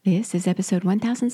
This is episode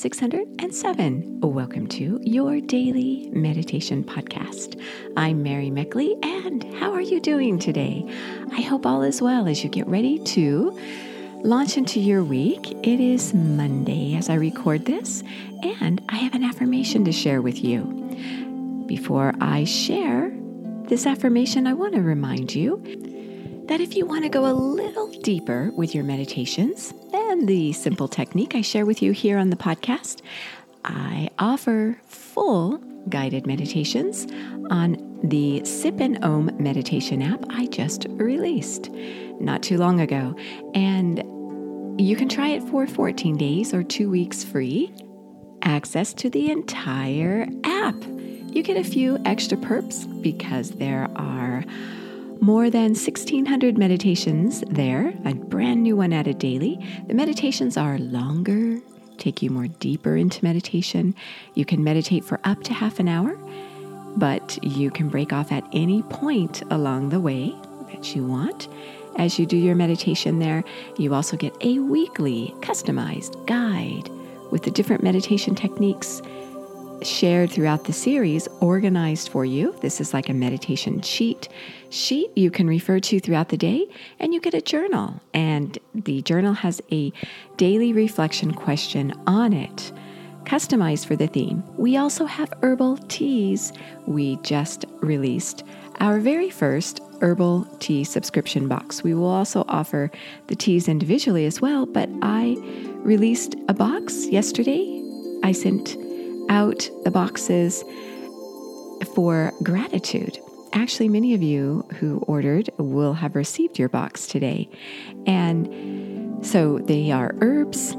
1607. Welcome to your daily meditation podcast. I'm Mary Meckley, and how are you doing today? I hope all is well as you get ready to launch into your week. It is Monday as I record this, and I have an affirmation to share with you. Before I share this affirmation, I want to remind you that if you want to go a little deeper with your meditations and the simple technique I share with you here on the podcast, I offer full guided meditations on the Sip and Om meditation app I just released not too long ago. And you can try it for 14 days or 2 weeks free. Access to the entire app. You get a few extra perks because there are more than 1,600 meditations there, a brand new one added daily. The meditations are longer, take you more deeper into meditation. You can meditate for up to half an hour, but you can break off at any point along the way that you want. As you do your meditation there, you also get a weekly customized guide with the different meditation techniques shared throughout the series, organized for you. This is like a meditation cheat sheet you can refer to throughout the day, and you get a journal. And the journal has a daily reflection question on it, customized for the theme. We also have herbal teas. We just released our very first herbal tea subscription box. We will also offer the teas individually as well, but I released a box yesterday. I sent out the boxes for gratitude. Actually, many of you who ordered will have received your box today. And so they are herbs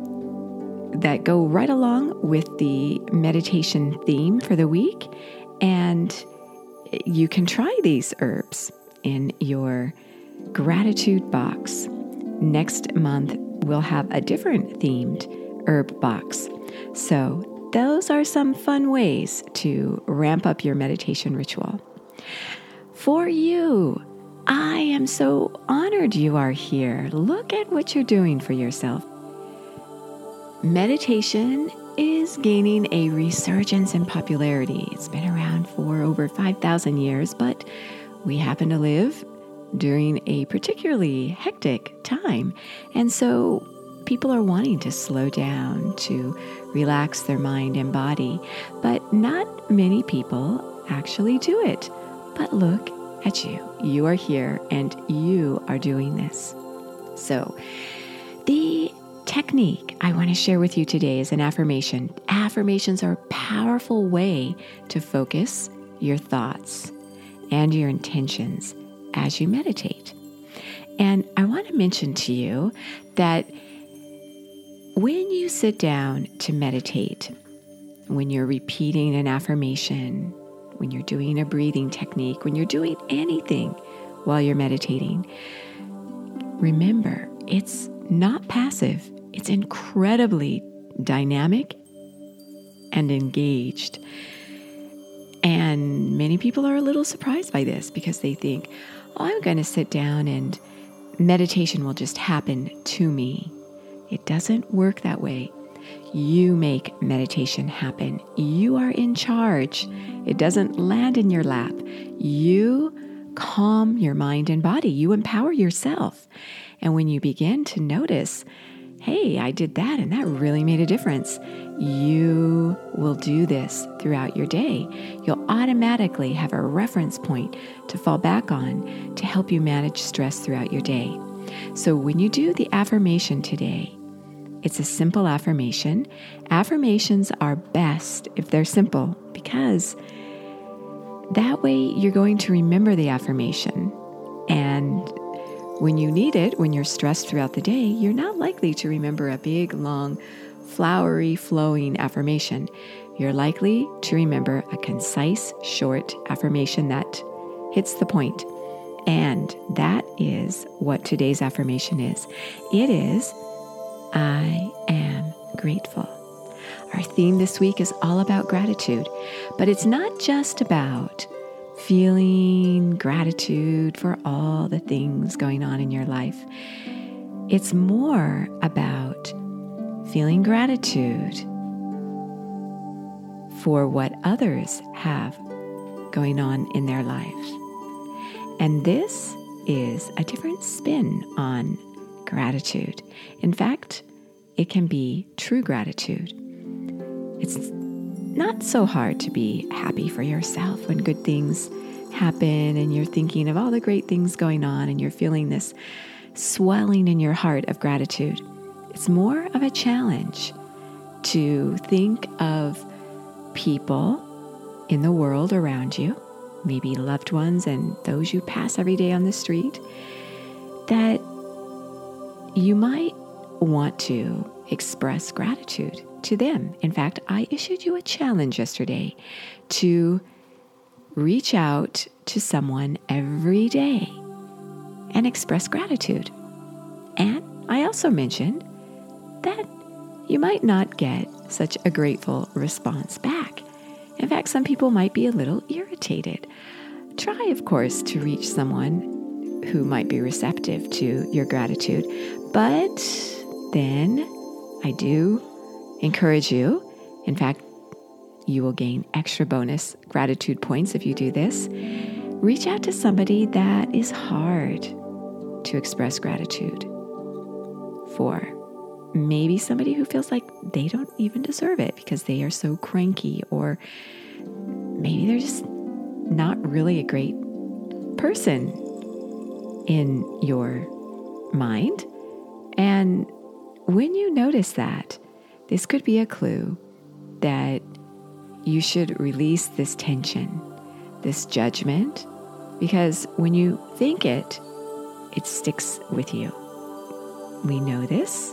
that go right along with the meditation theme for the week. And you can try these herbs in your gratitude box. Next month, we'll have a different themed herb box. So those are some fun ways to ramp up your meditation ritual. For you, I am so honored you are here. Look at what you're doing for yourself. Meditation is gaining a resurgence in popularity. It's been around for over 5,000 years, but we happen to live during a particularly hectic time. And so people are wanting to slow down, to relax their mind and body, but not many people actually do it. But look at you. You are here and you are doing this. So the technique I want to share with you today is an affirmation. Affirmations are a powerful way to focus your thoughts and your intentions as you meditate. And I want to mention to you that when you sit down to meditate, when you're repeating an affirmation, when you're doing a breathing technique, when you're doing anything while you're meditating, remember, it's not passive. It's incredibly dynamic and engaged. And many people are a little surprised by this because they think, oh, I'm going to sit down and meditation will just happen to me. It doesn't work that way. You make meditation happen. You are in charge. It doesn't land in your lap. You calm your mind and body. You empower yourself. And when you begin to notice, hey, I did that and that really made a difference, you will do this throughout your day. You'll automatically have a reference point to fall back on to help you manage stress throughout your day. So when you do the affirmation today, it's a simple affirmation. Affirmations are best if they're simple because that way you're going to remember the affirmation. And when you need it, when you're stressed throughout the day, you're not likely to remember a big, long, flowery, flowing affirmation. You're likely to remember a concise, short affirmation that hits the point. And that is what today's affirmation is. It is, I am grateful. Our theme this week is all about gratitude, but it's not just about feeling gratitude for all the things going on in your life. It's more about feeling gratitude for what others have going on in their life. And this is a different spin on gratitude. In fact, it can be true gratitude. It's not so hard to be happy for yourself when good things happen and you're thinking of all the great things going on and you're feeling this swelling in your heart of gratitude. It's more of a challenge to think of people in the world around you, maybe loved ones and those you pass every day on the street, that you might want to express gratitude to them. In fact, I issued you a challenge yesterday to reach out to someone every day and express gratitude. And I also mentioned that you might not get such a grateful response back. In fact, some people might be a little irritated. Try, of course, to reach someone who might be receptive to your gratitude. But then I do encourage you, in fact, you will gain extra bonus gratitude points if you do this. Reach out to somebody that is hard to express gratitude for. Maybe somebody who feels like they don't even deserve it because they are so cranky, or maybe they're just not really a great person in your mind. And when you notice that, this could be a clue that you should release this tension, this judgment, because when you think it, it sticks with you. We know this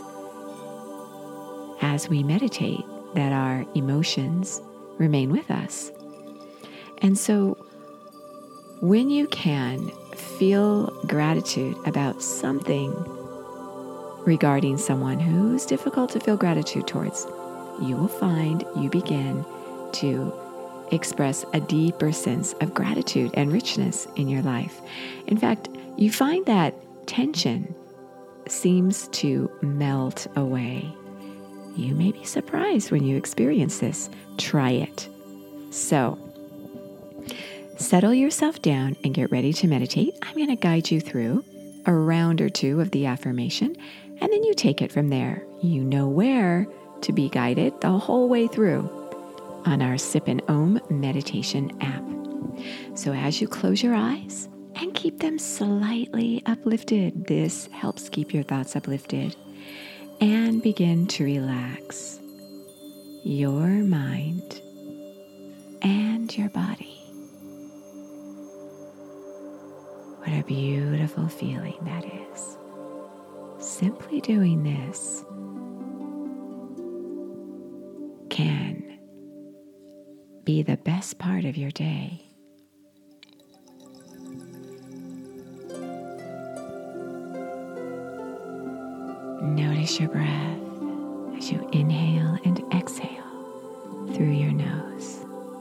as we meditate, that our emotions remain with us. And so when you can feel gratitude about something regarding someone who's difficult to feel gratitude towards, you will find you begin to express a deeper sense of gratitude and richness in your life. In fact, you find that tension seems to melt away. You may be surprised when you experience this. Try it. So, settle yourself down and get ready to meditate. I'm going to guide you through a round or two of the affirmation, and then you take it from there. You know where to be guided the whole way through on our Sip and Om meditation app. So as you close your eyes and keep them slightly uplifted, this helps keep your thoughts uplifted, and begin to relax your mind and your body. What a beautiful feeling that is. Simply doing this can be the best part of your day. Notice your breath as you inhale and exhale through your nose.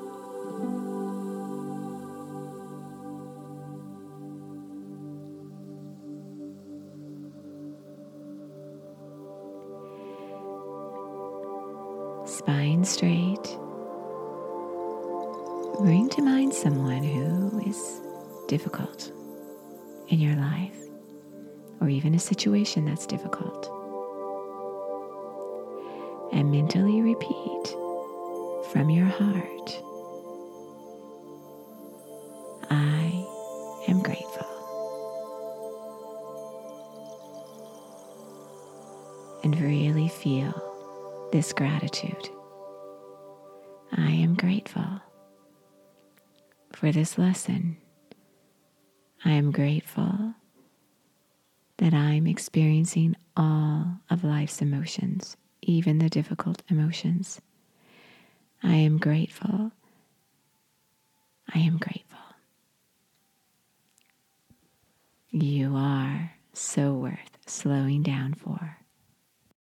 Spine straight. Bring to mind someone who is difficult in your life, or even a situation that's difficult. And mentally repeat from your heart, I am grateful. And really feel this gratitude. I am grateful for this lesson. I am grateful that I'm experiencing all of life's emotions, even the difficult emotions. I am grateful. I am grateful. You are so worth slowing down for.